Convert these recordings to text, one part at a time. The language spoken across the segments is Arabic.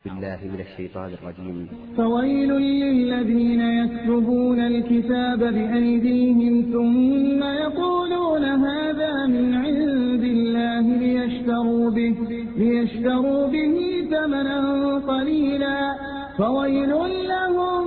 بالله من الشيطان الرجيم. فويل للذين يكتبون الكتاب بأيديهم ثم يقولون هذا من عند الله ليشتروا به ثمنا قليلا فويل لهم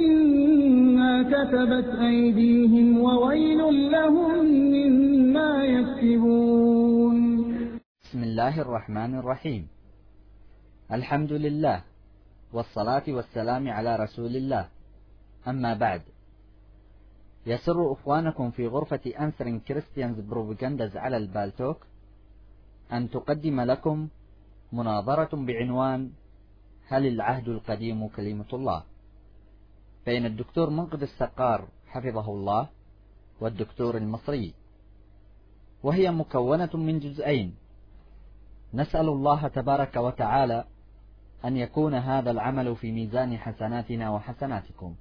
مما كتبت أيديهم وويل لهم مما يكسبون. بسم الله الرحمن الرحيم. الحمد لله والصلاة والسلام على رسول الله، أما بعد. يسر إخوانكم في غرفة أنسرين كريستيانز بروباغانداز على البالتوك أن تقدم لكم مناظرة بعنوان هل العهد القديم كلمة الله؟ بين الدكتور منقذ السقار حفظه الله والدكتور المصري، وهي مكونة من جزئين. نسأل الله تبارك وتعالى أن يكون هذا العمل في ميزان حسناتنا وحسناتكم،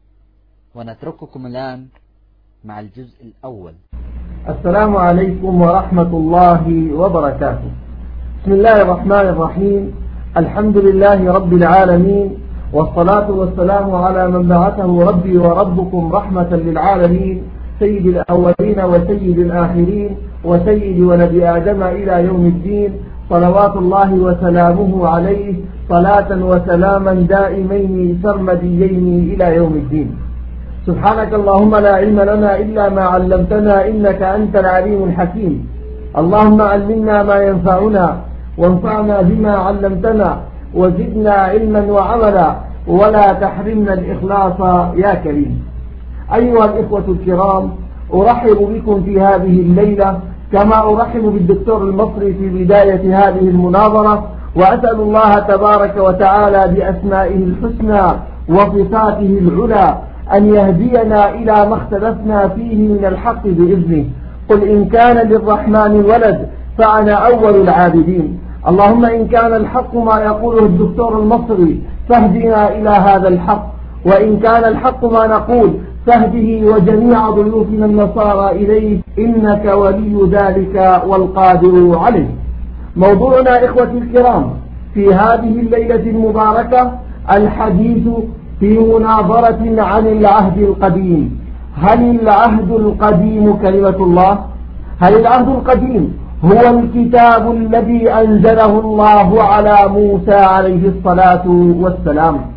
ونترككم الآن مع الجزء الأول. السلام عليكم ورحمة الله وبركاته. بسم الله الرحمن الرحيم. الحمد لله رب العالمين، والصلاة والسلام على من بعثه ربي وربكم رحمة للعالمين، سيد الأولين وسيد الآخرين وسيد ولد آدم إلى يوم الدين، صلوات الله وسلامه عليه صلاة وسلاما دائمين سرمديين إلى يوم الدين. سبحانك اللهم لا علم لنا إلا ما علمتنا إنك أنت العليم الحكيم. اللهم علمنا ما ينفعنا وانفعنا بما علمتنا وزدنا علما وعملا ولا تحرمنا الإخلاص يا كريم. أيها الإخوة الكرام، أرحب بكم في هذه الليلة كما أرحب بالدكتور المصري في بداية هذه المناظرة، وأسأل الله تبارك وتعالى بأسمائه الحسنى وصفاته العلى أن يهدينا إلى ما اختلفنا فيه من الحق بإذنه. قل إن كان للرحمن ولد فأنا أول العابدين. اللهم إن كان الحق ما يقوله الدكتور المصري فاهدنا إلى هذا الحق، وإن كان الحق ما نقول فاهده وجميع ضيوفنا النصارى إليه، إنك ولي ذلك والقادر عليه. موضوعنا إخوتي الكرام في هذه الليلة المباركة الحديث في مناظرة عن العهد القديم. هل العهد القديم كلمة الله؟ هل العهد القديم هو الكتاب الذي أنزله الله على موسى عليه الصلاة والسلام؟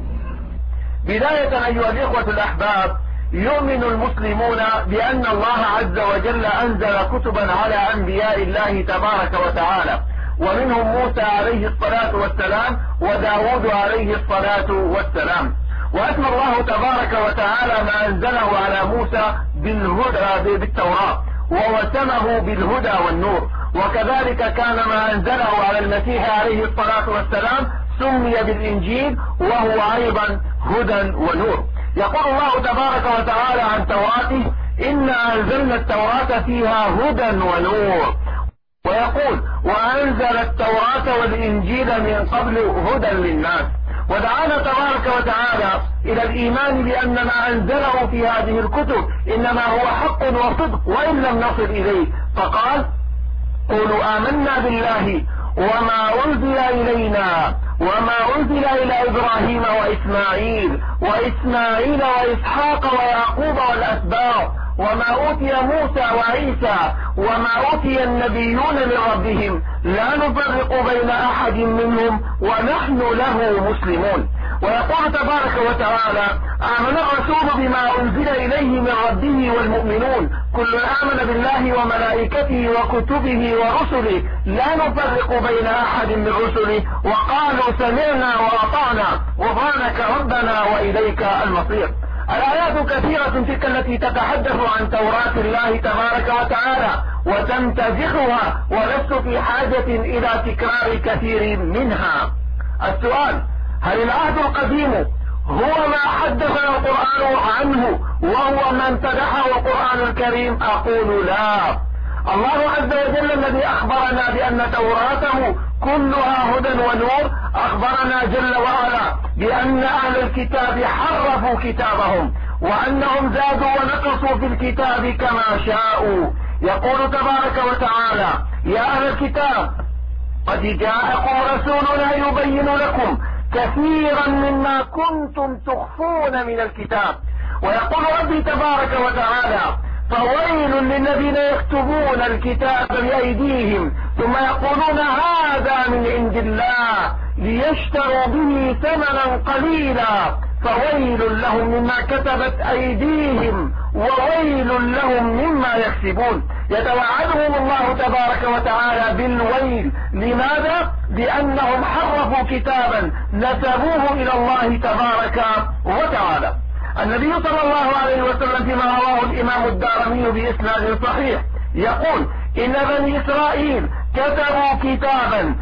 بداية أيها الإخوة الأحباب، يؤمن المسلمون بأن الله عز وجل أنزل كتبا على أنبياء الله تبارك وتعالى، ومنهم موسى عليه الصلاة والسلام وداود عليه الصلاة والسلام. وأسمى الله تبارك وتعالى ما أنزله على موسى بالهدى بالتوراة، ووسمه بالهدى والنور، وكذلك كان ما أنزله على المسيح عليه الصلاة والسلام سمي بالإنجيل، وهو أيضا هدى ونور. يقول الله تبارك وتعالى عن توراته: إنا أنزلنا التوراة فيها هدى ونور، ويقول: وأنزل التوراة والإنجيل من قبل هدى للناس. ودعانا تبارك وتعالى إلى الإيمان بأن ما أنزله في هذه الكتب إنما هو حق وصدق وإن لم نصل إليه، فقال: قولوا آمنا بالله وما أنزل إلينا وما أنزل إلى إبراهيم وإسماعيل وإسحاق ويعقوب والأسباط وما أوتي موسى وعيسى وما أوتي النبيون من ربهم لا نفرق بين أحد منهم ونحن له مسلمون. ويقول تبارك وتعالى: آمن الرسول بما أنزل إليه من ربه والمؤمنون كل آمن بالله وملائكته وكتبه ورسله لا نفرق بين أحد من رسله وقالوا سمعنا وأطعنا غفرانك ربنا وإليك المصير. الآيات كثيرة تلك التي تتحدث عن توراة الله تبارك وتعالى وتمتزخها، ولست في حاجة إلى تكرار كثير منها. السؤال: هل العهد القديم هو ما حدثنا القرآن عنه وهو ما امتدحه القرآن الكريم؟ أقول لا. الله عز وجل الذي أخبرنا بأن توراته كلها هدى ونور أخبرنا جل وعلا بأن أهل الكتاب حرفوا كتابهم، وأنهم زادوا ونقصوا في الكتاب كما شاءوا. يقول تبارك وتعالى: يا أهل الكتاب قد جاءكم رسولنا يبين لكم كثيرا مما كنتم تخفون من الكتاب. ويقول ربي تبارك وتعالى: فويل للذين يكتبون الكتاب بأيديهم ثم يقولون هذا من عند الله ليشتروا به ثمنا قليلا فويل لهم مما كتبت أيديهم وويل لهم مما يكسبون. يتوعدهم الله تبارك وتعالى بالويل. لماذا؟ لأنهم حرفوا كتابا نسبوه إلى الله تبارك وتعالى. النبي صلى الله عليه وسلم فيما رواه الإمام الدارمي بإسناد صحيح يقول: إن بني إسرائيل كتبوا كتابا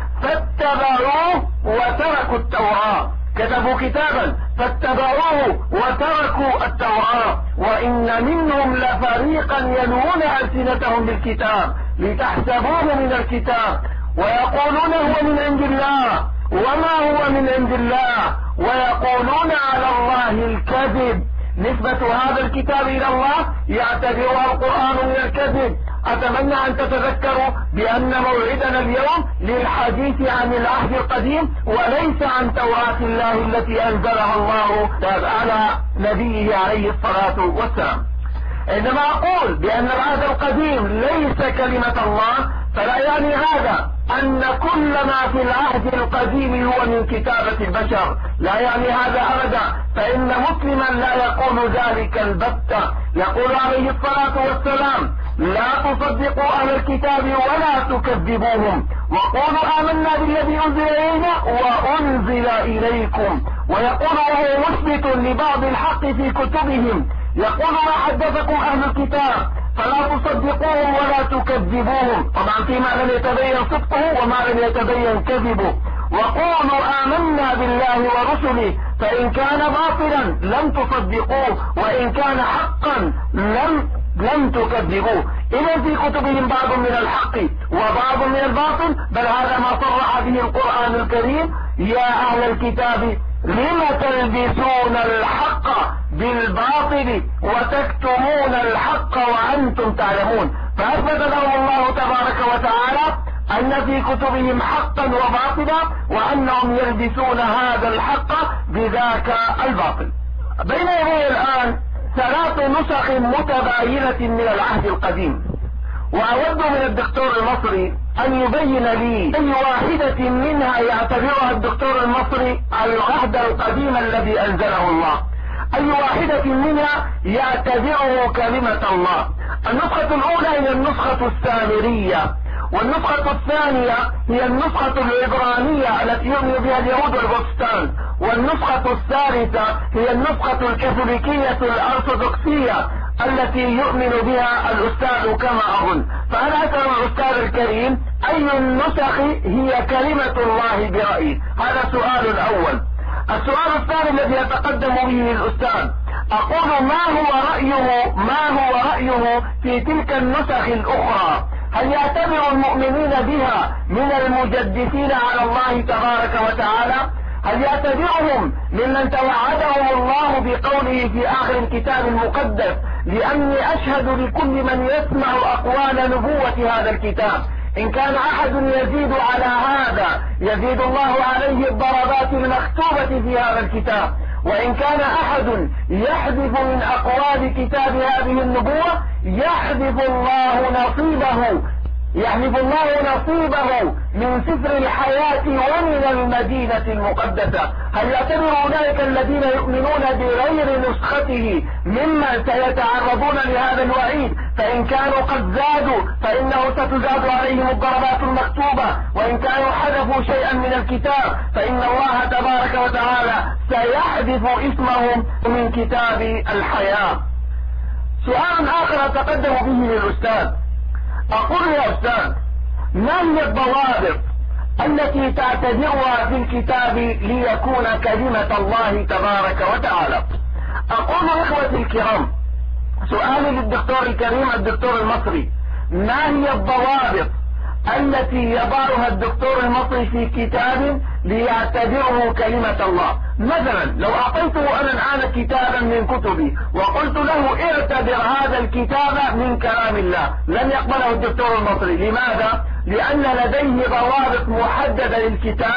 فاتبعوه وتركوا التوراة. كتبوا كتابا فاتبعوه وتركوا التوراة. وإن منهم لفريقا يلوون ألسنتهم بالكتاب لتحسبوه من الكتاب ويقولون هو من عند الله وما هو من عند الله ويقولون على الله الكذب. نسبة هذا الكتاب إلى الله يعتبرها القرآن من الكذب. أتمنى أن تتذكروا بأن موعدنا اليوم للحديث عن العهد القديم وليس عن توراة الله التي أنزلها الله على نبيه عليه الصلاة والسلام. عندما أقول بأن العهد القديم ليس كلمة الله فلا يعني هذا أن كل ما في العهد القديم هو من كتابة البشر، لا يعني هذا أبدا، فإن مسلما لا يقول ذلك البتة. يقول عليه الصلاة والسلام: لا تصدقوا أهل الكتاب ولا تكذبوهم وقولوا آمنا بالذي أنزل إلينا وأنزل إليكم. ويقول وهو مثبت لبعض الحق في كتبهم: يقول ما حدثكم أهل الكتاب فلا تصدقوهم ولا تكذبوهم، طبعا فيما لم يتبين صدقه وما لم يتبين كذبه. وقولوا آمنا بالله ورسله فإن كان باطلا لم تصدقوه وإن كان حقا لم تكذبوه. إذا في كتبهم بعض من الحق وبعض من الباطل، بل هذا ما صرح به القرآن الكريم: يا أهل الكتاب لم تلبسون الحق بالباطل وتكتمون الحق وأنتم تعلمون. فأثبت لهم الله تبارك وتعالى أن في كتبهم حقا وباطلا وأنهم يلبسون هذا الحق بذاك الباطل. بين يدي الآن 3 نسخ متباينة من العهد القديم، وأود من الدكتور المصري أن يبين لي أي واحدة منها يعتبرها الدكتور المصري العهد القديم الذي أنزله الله، أي واحدة منها يعتبره كلمة الله. النسخة الأولى هي النسخة السامرية، والنسخة الثانية هي النسخة العبرانية التي يؤمن بها اليهود والبروتستانت، والنسخة الثالثة هي النسخة الكاثوليكية الأرثوذكسية التي يؤمن بها الأستاذ كما أظن. فأنا أسأل الأستاذ الكريم أي النسخ هي كلمة الله برأيه؟ هذا السؤال الأول. السؤال الثاني الذي يتقدم به الأستاذ، أقول ما هو رأيه في تلك النسخ الأخرى؟ هل يعتبر المؤمنين بها من المجدفين على الله تبارك وتعالى؟ هل يعتبرهم ممن توعدهم الله بقوله في آخر الكتاب المقدس: لأني أشهد لكل من يسمع أقوال نبوة هذا الكتاب، إن كان أحد يزيد على هذا يزيد الله عليه الضربات المكتوبة في هذا الكتاب، وإن كان أحد يحذف من أقوال كتاب هذه النبوة يحذف الله نصيبه من سفر الحياة ومن المدينة المقدسة. هل يعتبر أولئك الذين يؤمنون بغير نسخته ممن سيتعرضون لهذا الوعيد؟ فإن كانوا قد زادوا فإنه ستزاد عليهم الضربات المكتوبة، وإن كانوا حذفوا شيئا من الكتاب فإن الله تبارك وتعالى سيحذف اسمهم من كتاب الحياة. سؤال آخر أتقدم به للأستاذ، أقول يا أستاذ: ما هي الضوابط التي تعتبرها في الكتاب ليكون كلمة الله تبارك وتعالى؟ أقول إخوتي الكرام، سؤالي للدكتور الكريم الدكتور المصري: ما هي الضوابط التي يضعها الدكتور المصري في كتاب ليعتبره كلمة الله؟ مثلا لو أعطيته أنا الآن كتابا من كتبي وقلت له اعتبر هذا الكتاب من كلام الله، لن يقبله الدكتور المصري. لماذا؟ لأن لديه ضوابط محددة للكتاب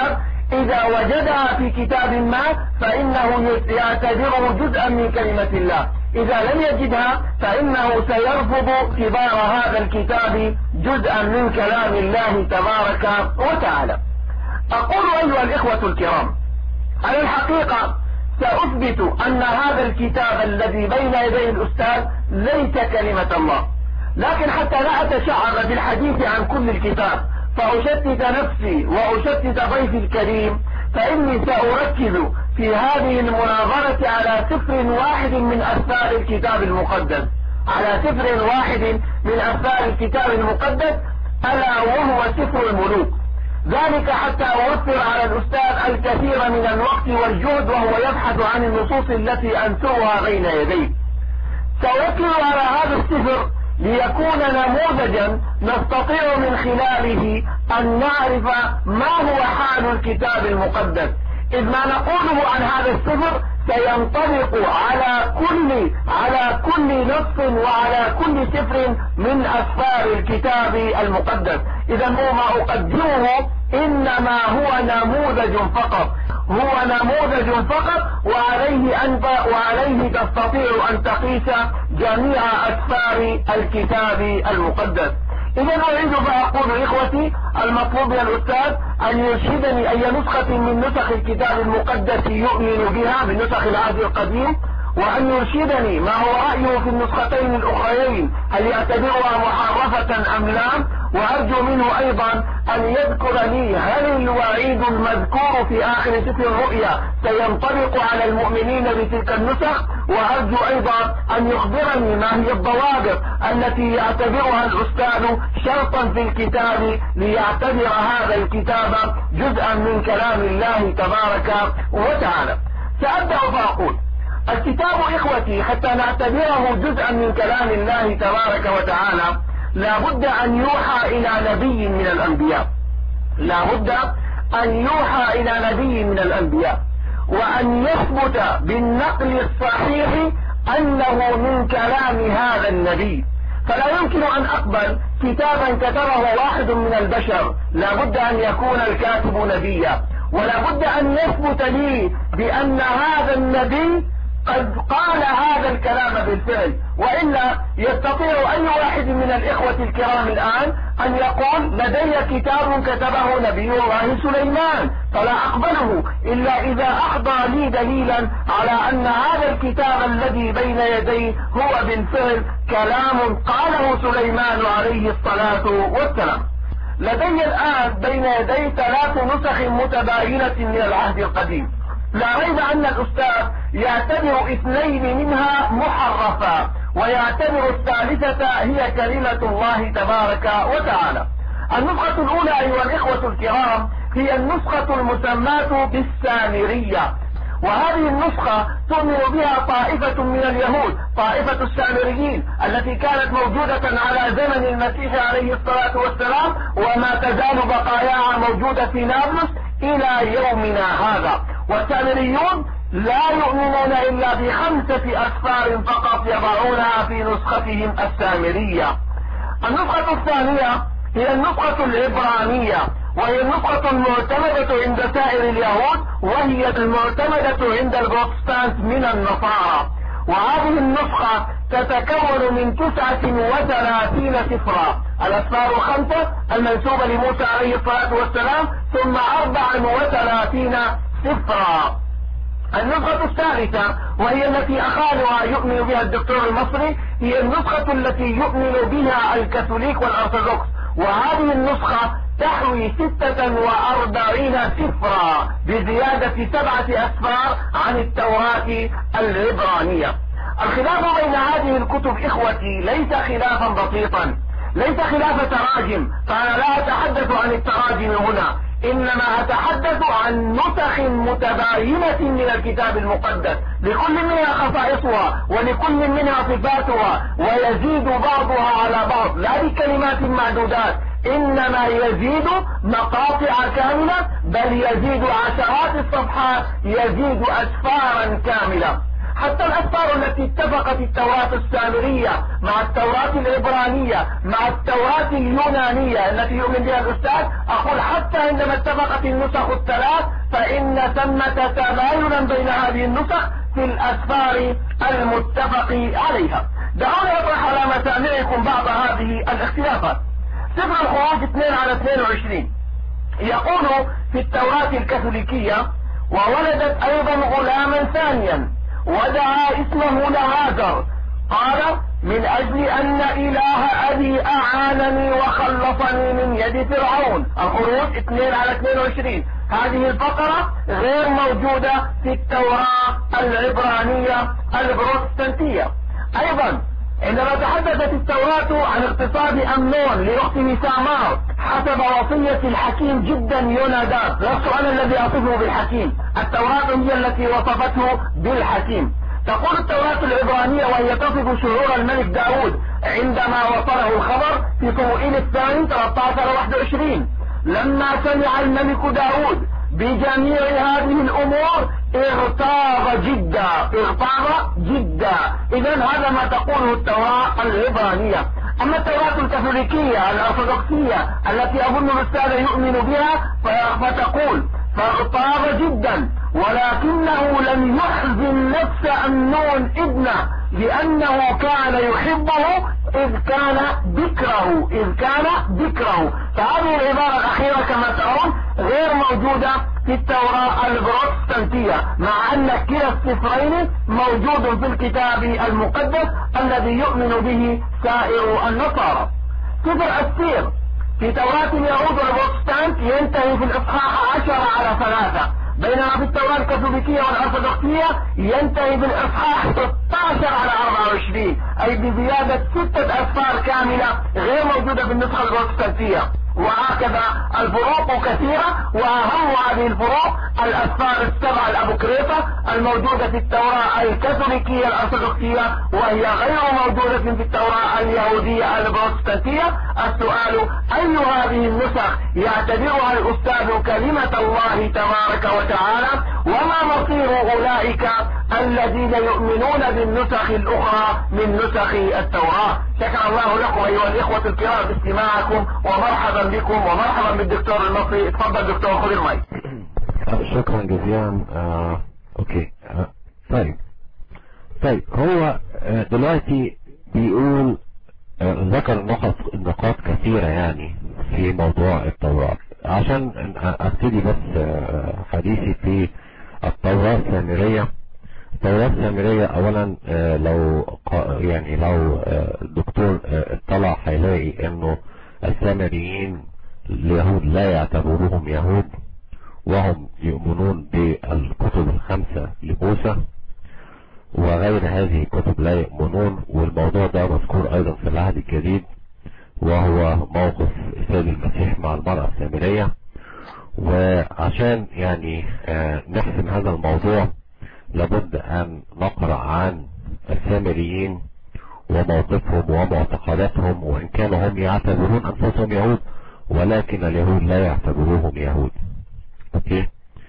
إذا وجدها في كتاب ما فإنه يعتبره جزءا من كلمة الله، إذا لم يجدها فإنه سيرفض اعتبار هذا الكتاب جزءا من كلام الله تبارك وتعالى. أقول أيها الإخوة الكرام، على الحقيقة سأثبت أن هذا الكتاب الذي بين يدي الأستاذ ليس كلمة الله، لكن حتى لا أتشعر بالحديث عن كل الكتاب فأشتت نفسي وأشتت ضيفي الكريم، فإني سأركز في هذه المناظرة على سفر واحد من أسفار الكتاب المقدس، على سفر واحد من أسفار الكتاب المقدس، ألا وهو سفر الملوك. ذلك حتى أوفر على الأستاذ الكثير من الوقت والجهد وهو يبحث عن النصوص التي أنثرها بين يديه. سأركز على هذا السفر ليكون نموذجا نستطيع من خلاله أن نعرف ما هو حال الكتاب المقدس، إذ ما نقوله عن هذا السفر سينطبق على كل نص وعلى كل سفر من أسفار الكتاب المقدس. إذا هو ما أقدمه إنما هو نموذج فقط، وعليه تستطيع أن تقيس جميع أسفار الكتاب المقدس. إذا أريد فأقول إخوتي المطلوب من الأستاذ أن يرشدني أي نسخة من نسخ الكتاب المقدس يؤمن بها من نسخ العهد القديم، وأن يرشدني ما هو رأيه في النسختين الأخريين، هل يعتبرها محرفة أم لا، وأرجو منه أيضا أن يذكر لي هل الوعيد المذكور في آخر سفر الرؤيا سينطبق على المؤمنين بتلك النسخ، وأرجو أيضا أن يخبرني ما هي الضوابط التي يعتبرها الأستاذ شرطا في الكتاب ليعتبر هذا الكتاب جزءا من كلام الله تبارك وتعالى. سأبدأ فأقول الكتاب إخوتي حتى نعتبره جزءا من كلام الله تبارك وتعالى لا بد أن يوحى إلى نبي من الأنبياء، لا بد أن يوحى إلى نبي من الأنبياء، وأن يثبت بالنقل الصحيح أنه من كلام هذا النبي. فلا يمكن أن أقبل كتابا كتبه واحد من البشر، لا بد أن يكون الكاتب نبيا، ولا بد أن يثبت لي بأن هذا النبي قد قال هذا الكلام بالفعل، وإلا يستطيع أي واحد من الإخوة الكرام الآن أن يقول لدي كتاب كتبه نبي الله سليمان فلا أقبله إلا إذا أحضر لي دليلا على أن هذا الكتاب الذي بين يديه هو بالفعل كلام قاله سليمان عليه الصلاة والسلام. لدي الآن بين يدي 3 نسخ متباينة من العهد القديم، لا ريب أن الأستاذ يعتبر 2 منها محرفة ويعتبر الثالثة هي كلمة الله تبارك وتعالى. النسخة الأولى أيها الإخوة الكرام هي النسخة المسماة بالسامرية، وهذه النسخة تؤمن بها طائفة من اليهود، طائفة السامريين التي كانت موجودة على زمن المسيح عليه الصلاة والسلام، وما تزال بقاياها موجودة في نابلس إلى يومنا هذا. والسامريون لا يؤمنون إلا ب5 أسفار فقط يضعونها في نسختهم السامرية. النسخة الثانية هي النسخة العبرانية، وهي النسخة المعتمدة عند سائر اليهود، وهي المعتمدة عند البروتستانت من النصارى. وهذه النسخة تتكون من 39 سفرا، الأسفار 5 المنسوبة لموسى عليه الصلاة والسلام، ثم 34 سفرا. النسخة الثالثة وهي التي أخالها يؤمن بها الدكتور المصري هي النسخة التي يؤمن بها الكاثوليك والأرثوذكس، وهذه النسخة تحوي 46 سفرا بزيادة 7 أسفار عن التوراة العبرانية. الخلاف بين هذه الكتب إخوتي ليس خلافا بسيطا، ليس خلاف تراجم، فأنا لا أتحدث عن التراجم هنا، إنما أتحدث عن نسخ متباينة من الكتاب المقدس، لكل منها خصائصها ولكل منها صفاتها، ويزيد بعضها على بعض لا بكلمات معدودات، إنما يزيد مقاطع كاملة، بل يزيد عشرات الصفحات، يزيد أسفارا كاملة. حتى الأسفار التي اتفقت التوراة السامرية مع التوراة العبرانية مع التوراة اليونانية التي يؤمن بها الأستاذ، أقول حتى عندما اتفقت النسخ الثلاث فإن ثمة تباينا بين هذه النسخ في الأسفار المتفق عليها. دعوني أطرح على مسامعكم بعض هذه الاختلافات. سفر الخروج 2/22 يقول في التوراة الكاثوليكية: وولدت أيضا غلاما ثانيا ودعا اسمه لهاجر، قال: من أجل أن إله أبي أعانني وخلصني من يد فرعون. الخروج 2/22. هذه الفقرة غير موجودة في التوراة العبرانية البروتستانتية. أيضا عندما تحدثت التوراة عن اغتصاب أمنون لأخته سامار حسب وصية الحكيم جدا يوناداب، لست أنا الذي أصفه بالحكيم، التوراة هي التي وصفته بالحكيم. تقول التوراة العبرانية وهي تصف شعور الملك داود عندما وصله الخبر في صموئيل الثاني 13/21: لما سمع الملك داود بجميع هذه الأمور اغتاظ جدا. إذن هذا ما تقوله التوراة العبرانية. أما التوراة الكاثوليكية الأرثوذكسية التي أظن الأستاذ يؤمن بها فتقول: فاغتاظ جدا ولكنه لم يحزن نفس أمنون ابنه لأنه كان يحبه إذ كان ذكره. فهذه العبارة الأخيرة كما ترون غير موجودة في التوراة البروتستانتية، مع أن كلا السفرين موجود في الكتاب المقدس الذي يؤمن به سائر النصارى. سفر السير في توراة اليهود والبروتستانت ينتهي في الإصحاح 10/3، بينما في التوراة الكاثوليكية والأرثوذكسية ينتهي بالإصحاح 16/24، أي بزيادة 6 أسفار كاملة غير موجودة في النسخة البروتستانتية. وهكذا الفروق كثيرة، وأهم هذه الفروق الأسفار ال7 الأبوكريفة الموجودة في التوراة الكاثوليكية الأرثوذكسية وهي غير موجودة في التوراة اليهودية البروتستانتية. السؤال: أي هذه النسخ يعتبرها الأستاذ كلمة الله تبارك وتعالى؟ وما مصير أولئك الذين يؤمنون بالنسخ الأخرى من نسخ التوراة؟ شكر الله لكم أيها الإخوة الكرام باستماعكم، ومرحبا بكم ومرحبا بالدكتور المصري. اتفضل دكتور، خذ المايك. شكرا جزيلا. اوكي. طيب هو دلوقتي بيقول ذكر نقاط كثيرة يعني في موضوع التوراة. عشان ابتدي بس حديثي في التوراة السامرية. التوراة السامرية اولا لو الدكتور اطلع هيلاقي انه السامريين اليهود لا يعتبروهم يهود، وهم يؤمنون بالكتب الخمسة لموسى، وغير هذه الكتب لا يؤمنون. والموضوع ده مذكور ايضا في العهد الجديد، وهو موقف السيد المسيح مع المرأة السامرية. وعشان يعني نحسم هذا الموضوع لابد ان نقرأ عن السامريين وموقفهم ومعتقداتهم، وان كانوا هم يعتبرون انفسهم يهود ولكن اليهود لا يعتبروهم يهود. اوكي،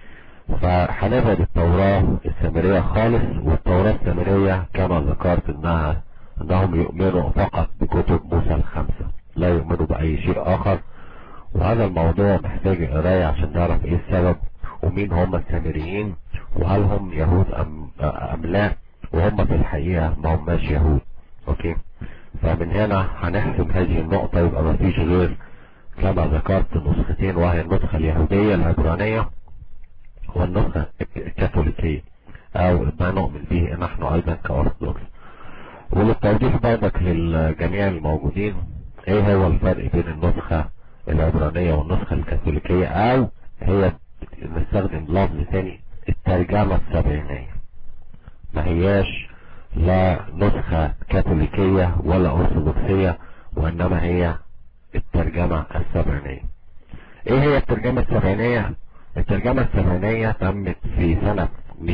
فهنبعد التوراة السامرية خالص. والتوراة السامرية كما ذكرت انهم يؤمنوا فقط بكتب موسى الخمسة، لا يؤمنوا بأي شيء آخر. وهذا الموضوع محتاج قراية عشان نعرف ايه السبب ومين هم السامريين، وهل هم يهود ام لا، وهم في الحقيقة ما هماش يهود. اوكي، فمن هنا هنحسم هذه النقطة. يبقى ما فيش غير كما ذكرت نسختين، وهي النسخة اليهودية العبرانية والنسخة الكاثوليكية، او ما نؤمن به نحن ايضا كأرثوذكس. وللتوضيح برضك للجميع الموجودين، ايه هو الفرق بين النسخة العبرانية والنسخة الكاثوليكية، او هي نستخدم لفظ ثاني الترجمة السبعينية. ما هياش لا نسخة كاثوليكية ولا أرثوذكسية، وإنما هي الترجمة السبعينية. ايه هي الترجمة السبعينية؟ الترجمة السبعينية تمت في سنة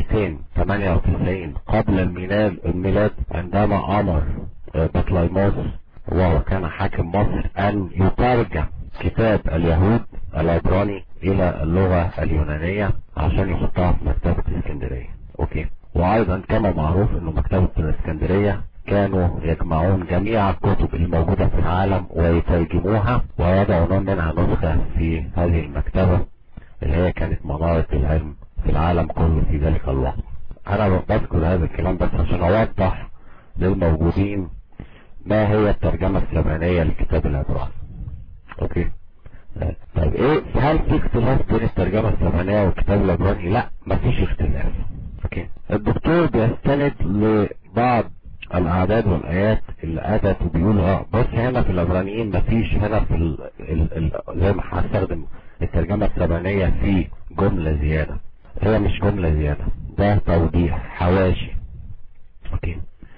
298 قبل الميلاد، عندما أمر بطليموس وهو كان حاكم مصر أن يترجم كتاب اليهود العبراني إلى اللغة اليونانية عشان يحطها في مكتبة اسكندرية. اوكي، وايضا كما معروف انه مكتبة الاسكندرية كانوا يجمعون جميع الكتب الموجودة في العالم ويترجموها ويضعون منها نسخة في هذه المكتبة اللي هي كانت منارة العلم في العالم كله في ذلك الوقت. انا بذكر هذا الكلام بس عشان اوضح للموجودين ما هي الترجمة السبعينية لكتاب العبراني. اوكي، طيب ايه، هل في اختلاف بين الترجمة السبعينية والكتاب العبراني؟ لا، مفيش اختلاف. اوكي، الدكتور بيستند لبعض الاعداد والايات اللي اتت وبيقول بص هنا في العبرانيين مفيش، هنا في زي ما هستخدم الترجمة السبعينية في جملة زيادة. هي مش جملة زيادة، ده توضيح حواشي. اوكي،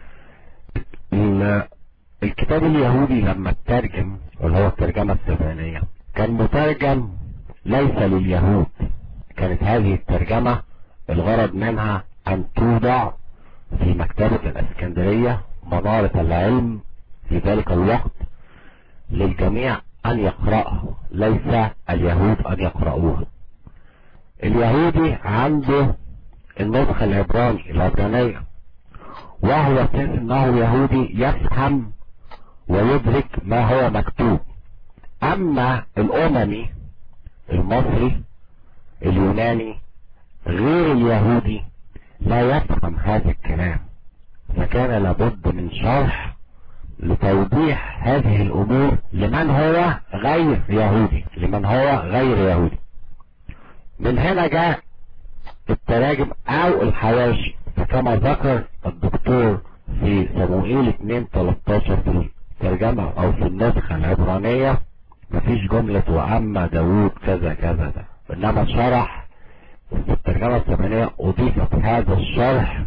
الكتاب اليهودي لما اترجم اللي هو الترجمة السبعينية كان مترجم ليس لليهود. كانت هذه الترجمة الغرض منها ان توضع في مكتبة الاسكندرية منارة العلم في ذلك الوقت للجميع ان يقرأها، ليس اليهود ان يقرأوها. اليهودي عنده النسخة العبرانية وهو انه يهودي يفهم ويدرك ما هو مكتوب. اما الاممي المصري اليوناني غير اليهودي لا يفهم هذا الكلام، فكان لابد من شرح لتوضيح هذه الامور لمن هو غير يهودي. من هنا جاء التراجم او الحواشي. فكما ذكر الدكتور في صموئيل 2:13 في الترجمة او في النسخة العبرانية مفيش جملة واما داود كذا كذا ده، انما شرح في الترجمة السبعينية اضيفت هذا الشرح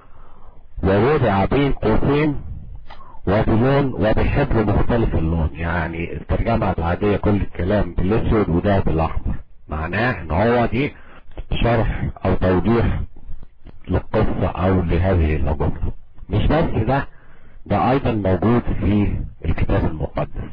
ووضع بين قوسين وبلون وبحبر مختلف اللون. يعني الترجمة العادية كل الكلام بالاسود وده بالاحمر، معناه ان هو دي شرح او توضيح للقصة او لهذه الجملة. مش بس ده ايضا موجود في الكتاب المقدس.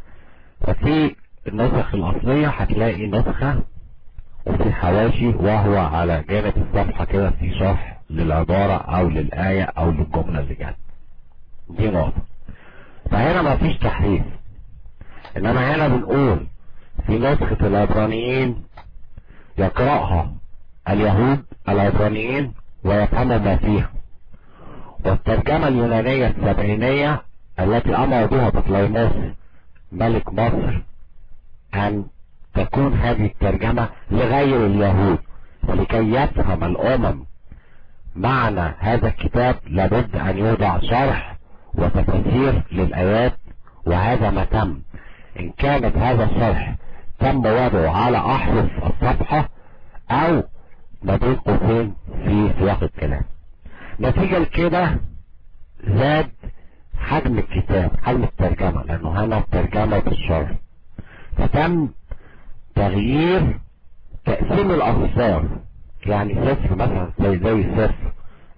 ففي النسخ الاصلية هتلاقي نسخة وفي حواشي، وهو على جانب الصفحة كده في شرح للعبارة او للآية او للجملة اللي جت. دي نقطة. فهنا ما فيش تحريف، انما هنا بنقول في نسخة العبرانيين يقرأها اليهود العبرانيين ويفهموا ما فيها، والترجمة اليونانية السبعينية التي امر بها بطليموس ملك مصر ان تكون هذه الترجمة لغير اليهود، ولكي يفهم الامم معنى هذا الكتاب لابد ان يوضع شرح وتفسير للآيات، وهذا ما تم. ان كانت هذا الشرح تم وضعه على احرف الصفحة او ما بين قوسين في سياق الكلام. نتيجة لكده زاد حجم الكتاب، حجم الترجمة، لانه هنا الترجمة بالشرح، فتم تغيير تقسيم الاصفار. يعني سفر مثلا زي سفر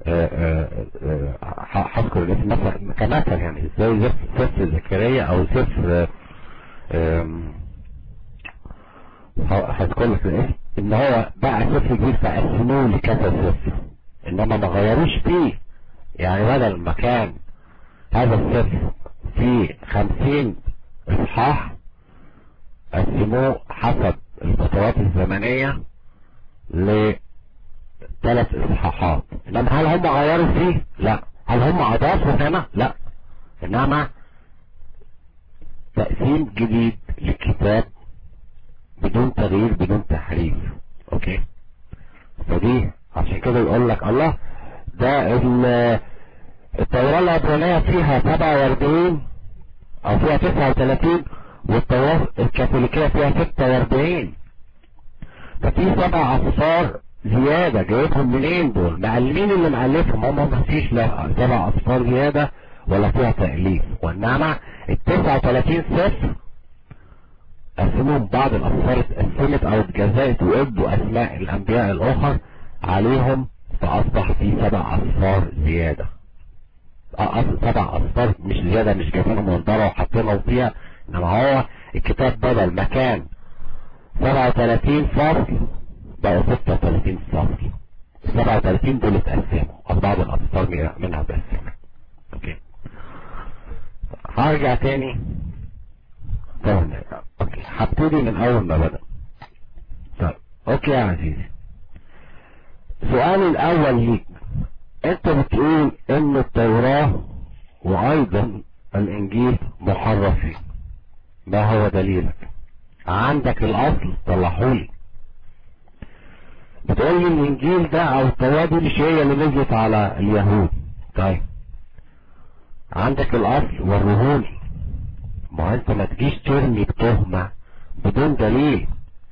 هذكر الاسم مثلا كمثل، يعني زي سفر زكريا او سفر هذكر لك الاسم، ان هو بقى سفر جديد فقسموه لكذا سفر، انما ما غيروش فيه. يعني بدل ما كان هذا السفر فيه 50 اصحاح قسموه حسب الفترات الزمنية ل3 اصحاحات. انما هل هم غيروا فيه؟ لا. هل هم اضافوا هنا؟ لا. انما تقسيم جديد للكتاب بدون تغيير بدون تحريف. اوكي، فدي عشان كده يقول لك الله ده التوراة العبرانية فيها 47 او فيها 39 والتوراة الكاثوليكية فيها 46. ففي 7 اصفار زيادة جايبهم منين دول؟ مين اللي مألفهم؟ هم ما فيش لا 7 اصفار زيادة ولا فيها تأليف، وانما 39 سفر قسمهم بعض الأصفار اتقسمت أو اتجزأت وادوا أسماء الأنبياء الآخر عليهم، فأصبح في 7 أصفار زيادة. 7 أصفار مش زيادة، مش جايبينهم من بره وحاطينهم فيها، إنما هو الكتاب بدل ما كان 37 فصل بقوا 36 فصل. 37 دول اتقسموا، بعض الأسفار منها اتقسموا. اوكي، هرجع تاني. اوكي، هبتدي من اول ما بدأ. طيب اوكي يا عزيزي، سؤالي الاول ليك، انت بتقول ان التوراة وايضا الانجيل محرفين، ما هو دليلك؟ عندك الاصل طلعهولي. بتقول لي الانجيل ده او التوراة دي مش هي اللي نزلت على اليهود. طيب عندك الاصل ورهولي. ما انت ما تجيش ترمي بتهمة بدون دليل،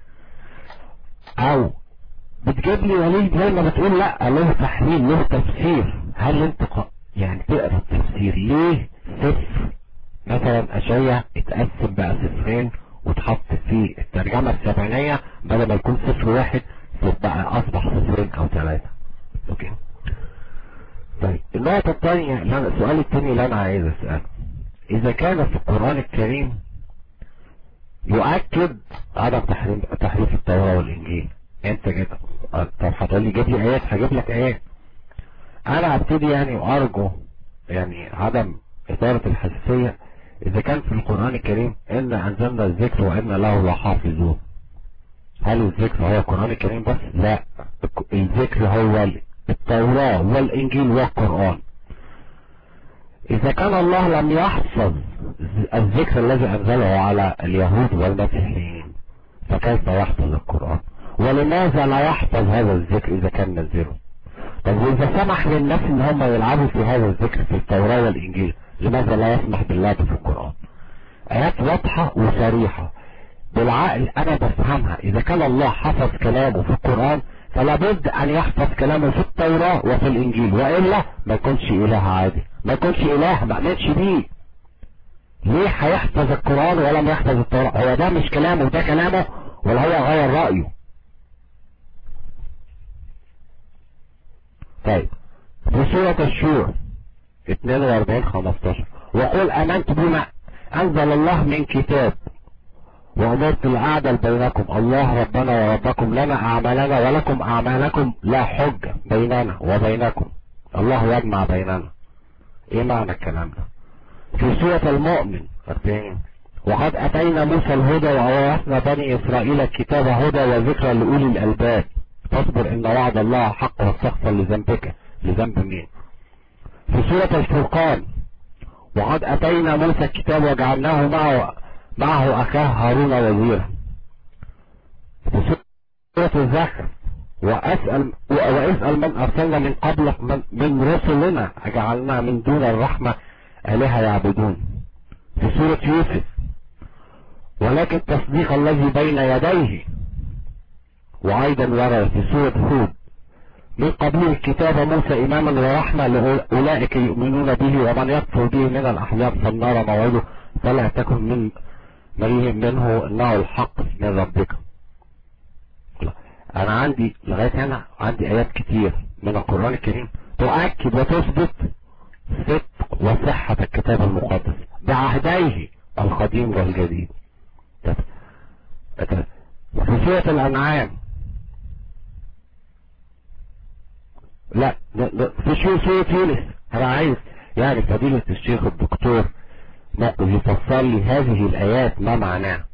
او بتجيب لي دليل زي ما بتقول لا له تحليل له تفسير. هل انت يعني تقرا التفسير ليه صفر مثلا اشعياء اتقسم بقى صفرين وتحط في الترجمة السبعينية بدل ما يكون صفر واحد بقى اصبح صفرين او ثلاثة؟ اوكي. طيب النقطة الثانية، السؤال الثاني اللي انا عايز اسأله، اذا كان في القرآن الكريم يؤكد عدم تحريف التوراة والانجيل، انت كده طب هتقول لي جيب لي ايات، هجيب لك ايات. انا هبتدي يعني وارجو يعني عدم اثارة الحساسية. اذا كان في القرآن الكريم ان انزلنا الذكر وان له لحافظون، هل الذكر هو القرآن الكريم بس؟ لا، الذكر هو التوراة والانجيل والقرآن. اذا كان الله لم يحفظ الذكر الذي انزله على اليهود والمسيحيين فكيف يحفظ القرآن؟ ولماذا لا يحفظ هذا الذكر اذا كان نزله؟ طب واذا سمح للناس ان هم يلعبوا في هذا الذكر في التوراة والانجيل، لماذا لا يسمح باللعب في القرآن؟ ايات واضحة وصريحة بالعقل انا بفهمها. اذا كان الله حفظ كلامه في القرآن فلا بد ان يحفظ كلامه في التوراة وفي الانجيل، وإلا ما يكونش اله عادي، ما يكونش اله ما امنش بيه. ليه هيحفظ القرآن ولم يحفظ التوراة؟ هو ده مش كلامه ده كلامه ولا هو غير رأيه؟ طيب في سورة الشورى 42-15 وقل امنت بما انزل الله من كتاب وأمرت الأعدل بينكم، الله ربنا وربكم، لنا أعمالنا ولكم أعمالكم، لا حجة بيننا وبينكم، الله يجمع بيننا. إيه معنى الكلام ده؟ في سورة المؤمن 40 وقد أتينا موسى الهدى وأورثنا بني إسرائيل الكتاب هدى وذكرى لأولي الألباب، فاصبر إن وعد الله حق واستغفر لذنبك. لذنب مين؟ في سورة الفرقان وقد أتينا موسى الكتاب وجعلناه معه أخاه هارون وزيرا. في سورة الزخرف واسأل من أرسلنا من قبلك من رسلنا أجعلنا من دون الرحمة آلهة يعبدون. في سورة يوسف ولكن تصديق الذي بين يديه. وأيضا ورد في سورة هود من قبله الكتاب موسى إماما ورحمة لأولئك يؤمنون به ومن يكفر به من الأحزاب فالنار موعده فلا تكن من مريهم منه انه الحق من ربك. انا عندي لغاية هنا عندي ايات كتير من القرآن الكريم تؤكد وتثبت صدق وصحة الكتاب المقدس بعهديه القديم والجديد. في سورة الانعام لا في سورة يونس انا عايز يعني فضيلة الشيخ الدكتور يفسر لي هذه الآيات ما معناها.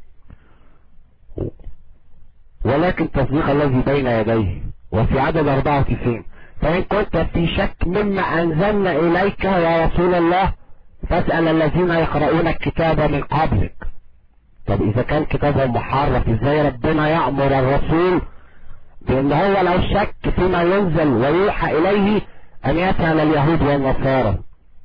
ولكن تصديق الذي بين يديه. وفي عدد 94 فإن كنت في شك مما أنزلنا إليك يا رسول الله فاسأل الذين يقرؤون الكتاب من قبلك. طب إذا كان كتابهم محرف إزاي ربنا يأمر الرسول بأن هو لو شك فيما ينزل ويوحى إليه أن يسأل اليهود والنصارى؟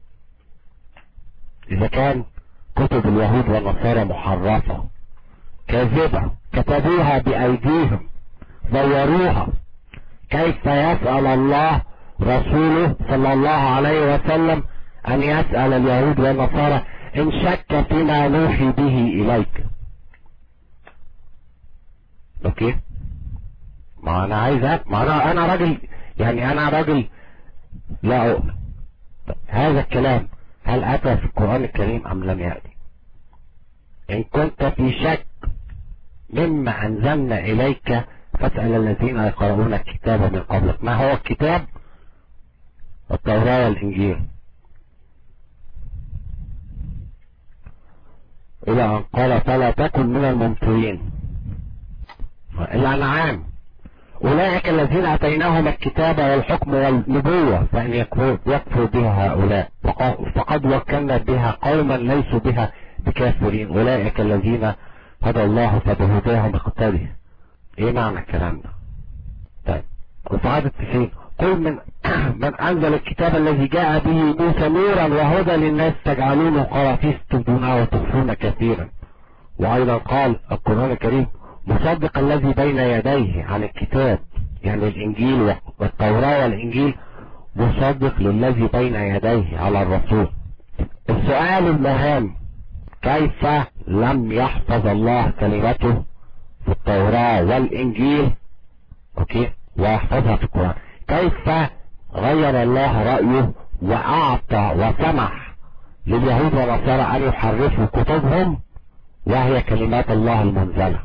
إذا كان كتب اليهود والنصارى محرفة كاذبة كتبوها بأيديهم زوروها، كيف يسأل الله رسوله صلى الله عليه وسلم أن يسأل اليهود والنصارى إن شك فيما نوحي به إليك؟ أوكي، ما أنا عايز ما أنا راجل يعني أنا راجل لا أؤمن. هذا الكلام هل أتى في القرآن الكريم أم لم يأتي؟ إن كنت في شك مما أنزلنا إليك فاسأل الذين يقرؤون الكتاب من قبلك. ما هو الكتاب؟ التوراة والإنجيل. إلى أن قال فلا تكن من الممترين. الأنعام. أولئك الذين أتيناهم الكتاب والحكم والنبوة فإن يكفر بها هؤلاء فقد وكلنا بها قوما ليسوا بها بكافرين. أولئك الذين هدى الله فبهداهم اقتدي. ايه معنى الكلام ده؟ طيب وفعاد 90 قل من أنزل الكتاب الذي جاء به موسى نورا وهدى للناس تجعلونه قراطيس تبدونها وتخفون كثيرا. وأيضا قال القرآن الكريم مصدق الذي بين يديه عن الكتاب، يعني الإنجيل والتوراة والإنجيل، مصدق للذي بين يديه على الرسول. السؤال المهم كيف لم يحفظ الله كلمته في التوراة والإنجيل ويحفظها في القرآن؟ كيف غير الله رأيه وأعطى وسمح لليهود والنصارى أن يحرفوا كتبهم وهي كلمات الله المنزلة؟